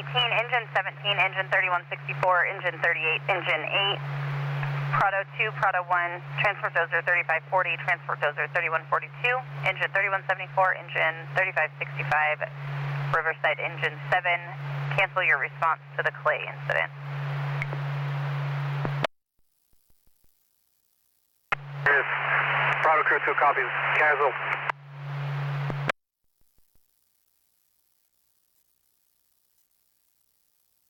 engine 17, engine 3164, engine 38, engine 8. Prado 2, Prado 1, transport dozer 3540, transport dozer 3142, engine 3174, engine 3565, Riverside engine 7. Cancel your response to the Clay incident. Prado Crew 2 copies. Cancel.